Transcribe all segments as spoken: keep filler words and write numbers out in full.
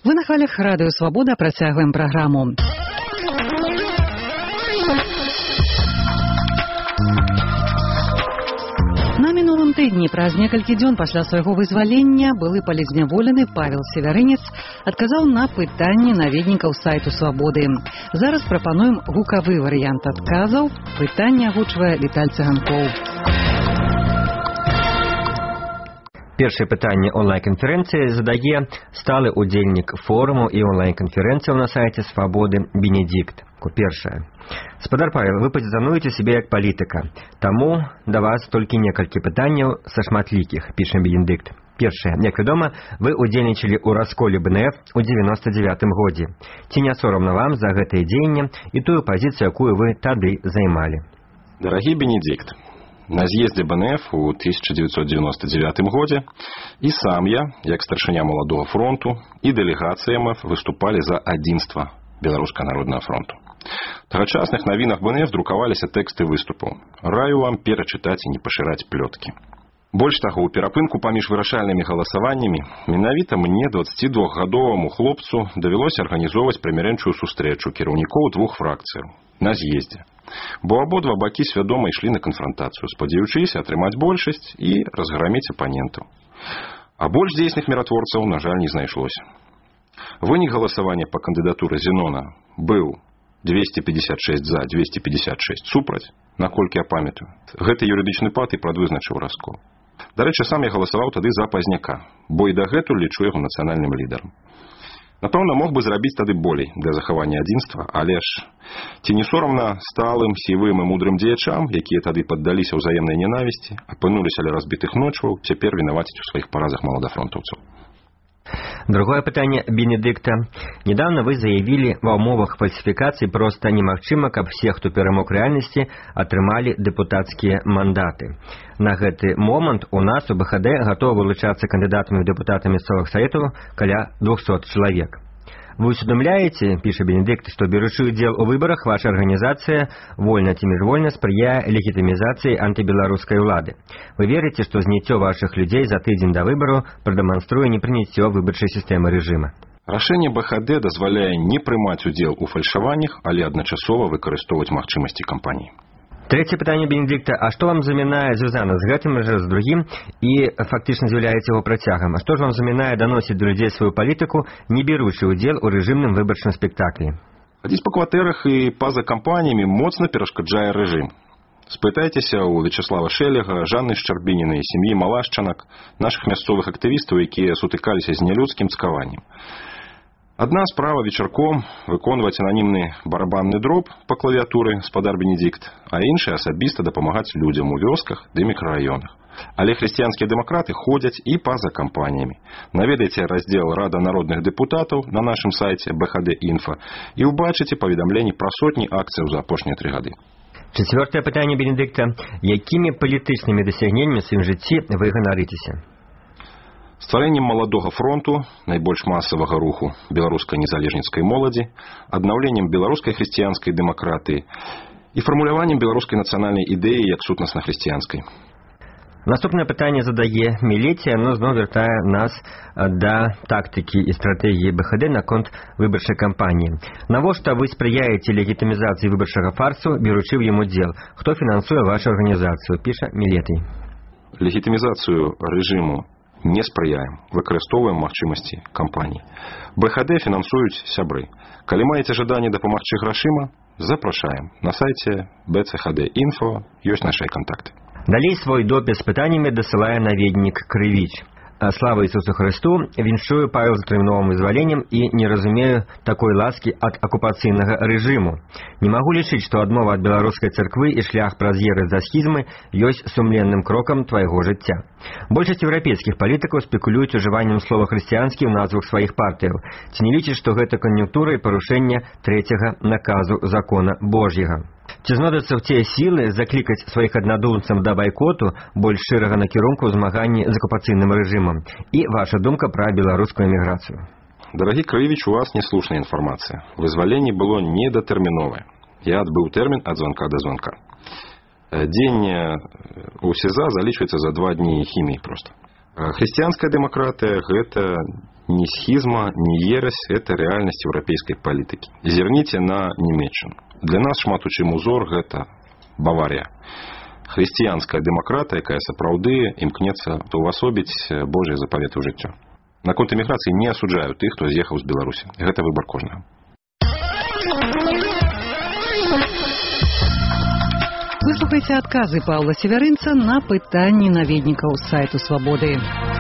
Вы на хвалях Радыё Свабода, працягваем праграму. На мінулым тыдні праз некалькі дзён пасля свайго вызвалення былы палізняволены Павел Севярынец адказаў на пытанні наведнікаў сайту Свабоды. Зараз прапануем гукавы варыянт адказаў. Пытанне агучвае Віталь Цыганкоў. Першае пытанне онлайн-канферэнцыі задае сталы удзельнік форуму і онлайн-канферэнцыяў на сайце Свабоды Бенедикт. Першае. Спадар Павел, вы пазіцыянуеце сябе як палітыка. Таму да вас толькі некалькі пытанняў са шматлікіх, піша Бенедикт. Першае. Як вядома, вы удзельнічалі ў расколе бэ эн эф у дзевяноста дзевятым годзе. Ці не сорамна вам за гэтае дзеянне і тую пазіцыю, якую вы тады займалі? Дарагі Бенедикт, на з'ездзе бэ эн эф у тысяча девятьсот девяносто девятым годзе і сам я, як старшыня Маладога фронту, і дэлегацыя эм эф выступалі за адзінства Беларускага народнага фронту. В тагачасных навінах бэ эн эф друкаваліся тэксты выступаў. Раю вам перачытаць і не пашыраць плёткі. Больш таго, у перапынку паміж вырашальнымі галасаваннямі менавіта мне, дваццацідвухгадоваму хлопцу, давялося арганізоўваць прымірэнчую сустрэчу кіраўнікоў двух фракцыяў на з'ездзе. Бо абодва бакі свядома ішлі на канфрантацыю, спадзяючыся атрымаць большасць і разграміць апанентаў. А больш дзейсных міратворцаў, на жаль, не знайшлося. Вынік галасавання па кандыдатуры Зенона быў двести пятьдесят шесть за, двести пятьдесят шесть супраць, наколькі я памятаю. Гэты юрыдычны пад і прадвызначыў раскол. Дарэчы, сам я галасаваў тады за Пазняка, бо і дагэтуль лічу яго нацыянальным лідарам. Напэўна, мог бы зрабіць тады болей для захавання адзінства, але ж ці не сорамна сталым, сівым і мудрым дзеячам, якія тады паддаліся ўзаемнай ненавісці, апынуліся ля разбітых ночваў, цяпер вінаваціць у сваіх паразах маладафронтаўцаў. Другое пытанне Бенедикта. Недавно вы заявили, ва ўмовах фальсификации просто немагчыма, каб все, хто перамог рэальнасці, атрымалі дэпутацкія мандаты. На гэты момант у нас у бэ ха дэ гатовы вылучацца кандыдатамі ў дэпутаты мясцовых саветаў каля двухсот чалавек. Вы усведомляете, піша Бенедикт, што беручы удзел у выбарах ваша арганізацыя вольна ці міжвольна спрыяе легітымізацыі антыбеларускай улады. Вы верыце, што зняццё вашых людзей за тыдзень да выбару прадэманструе непрыняццё выбарчай сістэмы рэжыма? Рашэнне бэ ха дэ дазваляе не прымаць удзел у фальшаваннях, але адначасова выкарыстоўваць магчымасці кампаніі. Трэцяе пытанне Бенедикта. А што вам замінае звязана з гэтым жа з другім і фактычна з'яўляецца яго працягам? А што ж вам замінае даносіць да людзей сваю палітыку, не беручы ўдзел у рэжымным выбарчым спектаклі? Хадзіць па кватэрах і па-за кампаніямі моцна перашкаджае рэжым. Спытайцеся ў Вячаслава Шэлега, Жанны Шчарбінінай, сям'і Малашчанак, нашых мясцовых актывістаў, якія сутыкаліся з нялюдскім цкаваннем. Адна справа вечарком выконваць ананімны барабанны дроб па клавіатуры спадар Бенедикт, а іншая асабіста дапамагаць людзям у вёсках ды мікрараёнах. Але хрысціянскія дэмакраты ходзяць і па-за кампаніямі. Наведайце раздзел Рада народных дэпутатаў на нашым сайце бэ ха дэ інфа і ўбачыце паведамленні пра сотні акцыяў за апошнія тры гады. Чацвёртае пытанне Бенедикта. Якімі палітычнымі дасягненнямі ў сваім жыцці вы ганарыцеся? Стварэннем Маладога фронту, найбольш масавага руху беларускай незалежніцкай моладзі, аднаўленнем беларускай хрысціянскай дэмакратыі і фармуляваннем беларускай нацыянальнай ідэі як сутнасна-хрысціянскай. Наступнае пытанне задае Мілеці, оно зноў вяртае нас да тактыкі і стратэгіі бэ ха дэ наконт выбарчай кампаніі. Навошта вы спрыяеце легітымізацыі выбарчага фарсу, беручы ў ім удзел? Хто фінансуе вашу арганізацыю, піша Мілетый. Легітымізацыю рэжыму не спрыяем, выкарыстоўваем магчымасці кампаній. бэ ха дэ фінансуюць сябры. Калі маеце жаданне дапамагчы грашыма, запрашаем. На сайце бэ цэ ха дэ інфо ёсць нашыя кантакты. Далей свой допіс з пытаннямі дасылае наведнік Крывіч. Слава Ісусу Христу, віншую Павел з тэрміновым вызваленнем і не разумею такой ласкі ад акупацыйнага рэжыму. Не магу лічыць, што адмова ад беларускай царквы і шлях праз еры-за схізмы ёсць сумленным крокам твайго жыцця. Большасць еўрапейскіх палітыкаў спекулююць ужываннем слова хрысціянскі ў назвах сваіх партыяў. Ці не лічыць, што гэта кан'юнктура і парушэнне трэцяга наказу закона Божьего? Ці знойдуцца ў тыя сілы заклікаць сваіх аднадумцаў да байкоту больш шырага накірунку ў змаганні з акупацыйным рэжымам? І ваша думка пра беларускую эміграцыю? Дарагі Крывіч, у вас неслушная інфармацыя. Вызваленне было недатэрміновае. Я адбыў тэрмін ад званка да званка. Дзень у СІЗА залічваецца за два дні хіміі проста. Хрысціянская дэмакратыя – гэта ни схизма, ни ересь – это реальность европейской политики. Зерните на Німеччину. Для нас шмат у чым узор – гэта Бавария. Хрысціянская дэмакрата, якая сапраўды імкнецца увасобіць Божыя запаветы ў жыццё. Наконт эміграцыі не асуджаю тых, хто з'ехаў з Беларусі. Гэта выбар кожнага. Выслухайце адказы Паўла Севярынца на пытанні наведнікаў сайту Свабоды.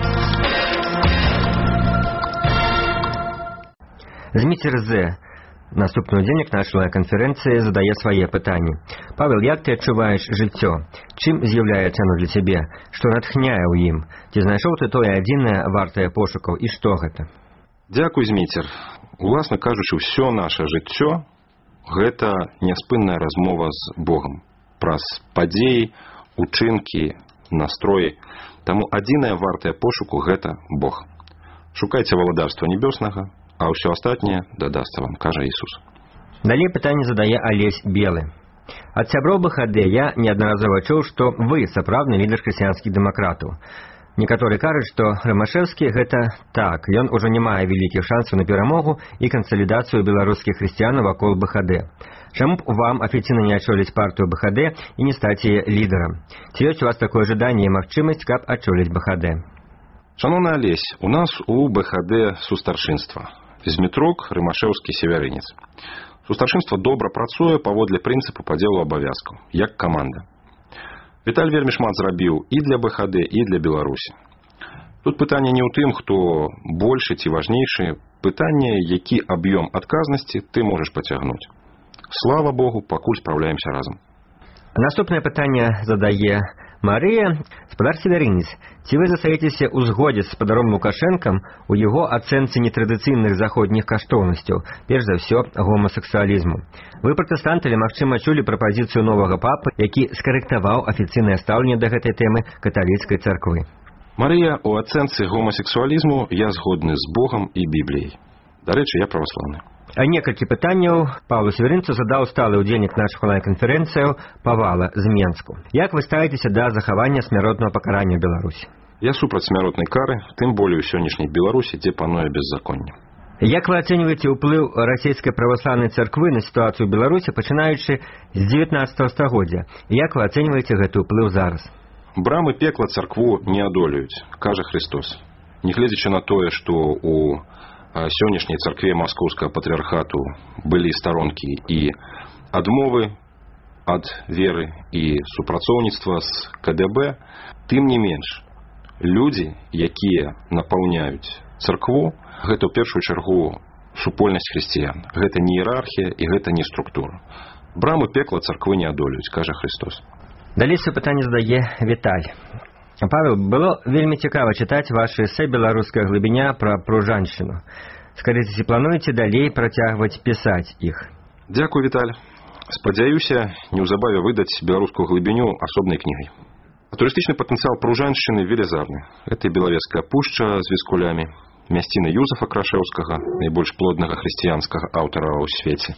Зміцер З. Наступны ўдзельнік нашай канферэнцыі задае свае пытанні. Павел, як ты адчуваеш жыццё? Чым з'яўляецца оно для цябе? Што натхняе ў ім? Ці знайшоў ты тое адзінае вартае пошукаў і што гэта? Дзякуй, Зміцер. Уласна кажучы, ўсё наша жыццё гэта няспынная размова з Богам праз падзеі, учынкі, настроі. Таму адзінае вартае пошуку гэта Бог. Шукайце валадарства небёснага, а ўсё астатняе дадасца вам, кажа Ісус. Далей пытанне задае Алесь Белы. Ад сяброў БХД я неаднаразова чуў, што вы сапраўдны лідар хрысціянскіх дэмакратаў. Некаторы кажуць, што Рымашэўскі гэта так, ён ужо не мае вялікіх шансаў на перамогу і кансалідацыю беларускіх хрысціянаў вакол БХД. Чаму б вам афіцыйна не ачоліць партыю БХД і не стаць яе лідарам? Ці ёсць у вас такое жаданне і магчымасць, каб ачоліць БХД? Шановны Алесь, у нас у БХД сустаршынства. Змітрок, Рымашэўскі, Севярынец. Сустаршынства добра працуе паводле прынцыпу падзелу абавязкаў, як каманда. Віталь вельмі шмат зрабіў і для БХД, і для Беларусі. Тут пытанне не ў тым, хто большы ці важнейшы, пытанне, які аб'ём адказнасці ты можаш пацягнуць. Слава Богу, пакуль спраўляемся разам. Наступнае пытанне задае Марыя. Спадар Севярынец, ці вы застаецеся ў згодзе з спадаром Лукашэнкам у яго ацэнцы нетрадыцыйных заходніх каштоўнасцяў, перш за ўсё гомасексуалізму? Вы пратэстанты, але, магчыма, чулі прапазіцыю новага папы, які скарэктаваў афіцыйнае стаўленне да гэтай тэмы каталіцкай царквы? Марыя, у ацэнцы гомасексуалізму я згодны з Богам і Бібліяй. Дарэчы, я праваслаўны. А некалькі пытанняў Паўлу Севярынцу задаў сталы ўдзельнік нашых онлайн-канферэнцыяў Павала з Менску. Як вы ставіцеся да захавання смяротнага пакарання ў Беларусі? Я супраць смяротнай кары, тым болей у сённяшняй Беларусі, дзе пануе беззаконне. Як вы ацэньваеце ўплыў расійскай праваслаўнай царквы на сітуацыю ў Беларусі, пачынаючы з дзевятнаццатага стагоддзя? Як вы ацэньваеце гэты ўплыў зараз? Брамы пекла царкву не адолеюць, кажа Христос. Нягледзячы на тое, што у сённяшняй царкве маскоўскага патрыархату былі старонкі і адмовы ад веры і супрацоўніцтва з КДБ, тым не менш, людзі, якія напаўняюць царкву, гэта ў першую чаргу супольнасць хрысціян. Гэта не іерархія і гэта не структура. Брамы пекла царквы не адолеюць, кажа Христос. Далей сваё пытанне задае Віталь. Павел, было вельмі цікава чытаць вашы эсэ «Беларуская глыбіня» пра пружаншчыну. Скажыце, ці плануеце далей працягваць пісаць іх? Дзякуй, Віталь. Спадзяюся, неўзабаве выдаць беларускую глыбіню асобнай кнігай. Турыстычны патэнцыял пружаншчыны велізарны. Гэта Белавежская пушча з віскулямі, мясціны Юзафа Крашэўскага, найбольш плоднага хрысціянскага аўтара ў свеце,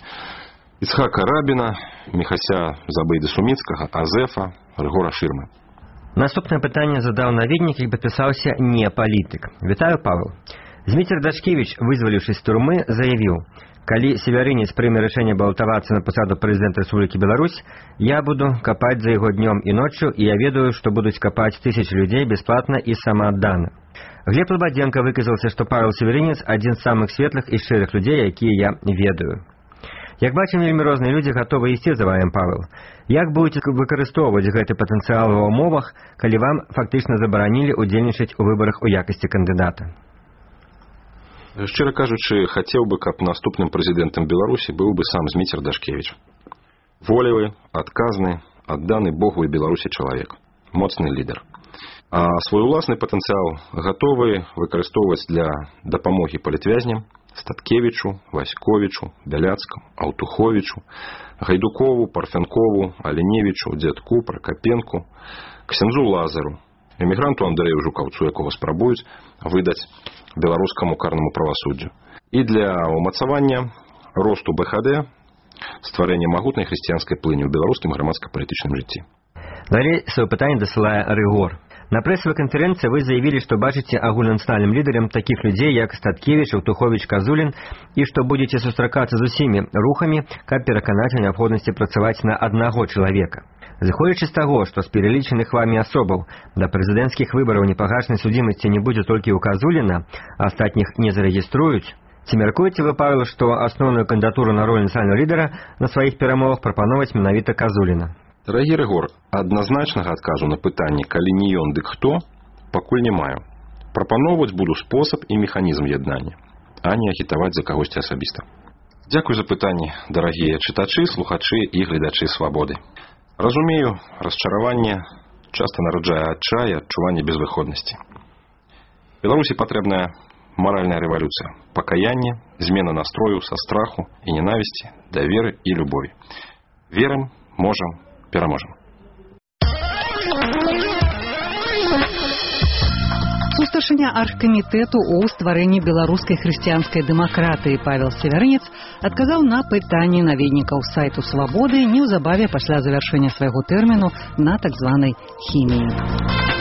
Ісхака Рабіна, Міхася Забыйды Суміцкага, Азефа, Рыгора Шырмы. Наступнае пытанне задаў наведнік, які падпісаўся не палітык. Вітаю, Павел. Зміцер Дашкевіч, вызваліўшись з турмы, заявіў: «Калі Севярынец прыме рашэнне балатавацца на пасаду прэзідэнта Рэспублікі Беларусь, я буду капаць за яго днём і ноччу, і я ведаю, што будуць капаць тысячы людзей бясплатна і самааддана». Глеб Лабадзенко выказаўся, што Павел Севярынец адзін з самых светлых і шчырых людзей, якія я ведаю. Як бачым, вельмі розныя людзі гатовы ісці за вамі, Павел. Як будзеце выкарыстоўваць гэты патэнцыял ва ўмовах, калі вам фактычна забаранілі ўдзельнічаць у выбарах у якасці кандыдата? Шчыра кажучы, хацеў бы, каб наступным прэзідэнтам Беларусі быў бы сам Зміцер Дашкевіч. Волевы, адказны, адданы Богу і Беларусі чалавек. Моцны лідар. А свой уласны патэнцыял гатовы выкарыстоўваць для дапамогі палітвязням, Статкевічу, Васьковічу, Бяляцкаму, Аўтуховічу, Гайдукову, Парфянкову, Аленевічу, Дзядку, Пракапенку, ксяндзу Лазару, эмігранту Андрэю Жукаўцу, якога спрабуюць выдаць беларускаму карнаму правасуддзю. І для ўмацавання росту БХД, стварэння магутнай хрысціянскай плыні ў беларускім грамадска-палітычным жыцці. Далей сваё пытанне дасылае Рыгор. На прэсавай канферэнцыі вы заявілі, што бачыце агульнанацыянальным лідарам такіх людзей, як Статкевіч, Аўтуховіч, Казулін, і што будзеце сустракацца з усімі рухамі, каб пераканаць у неабходнасці працаваць на аднаго чалавека. Зыходзячы з таго, што з пералічаных вамі асобаў да прэзідэнцкіх выбараў непагашанай судзімасці не будзе толькі ў Казуліна, а астатніх не зарэгіструюць, ці мяркуеце вы, Павел, што асноўную кандыдатуру на роль нацыянальнага лідара на сваіх перамовах прапановаць менавіта Казуліна? Дарагі Рыгор, адназначнага адказу на пытанне, калі не ён, дык хто, пакуль не маю. Прапаноўваць буду спосаб і механізм яднання, а не агітаваць за кагосьці асабіста. Дзякуй за пытанні, дарагія чытачы, слухачы і гледачы свабоды. Разумею, расчараванне часта нараджае адчай і адчуванне безвыходнасці. Беларусі патрэбная маральная рэвалюцыя, пакаянне, змена настрою са страху і ненавісці да веры і любові. Верым, можам, пераможам. Старшыня аргкамітэту ў стварэнні беларускай хрысціянскай дэмакратыі Павел Севярынец адказаў на пытанні наведнікаў сайту «Свабоды» неўзабаве пасля завяршэння свайго тэрміну на так званай хіміі.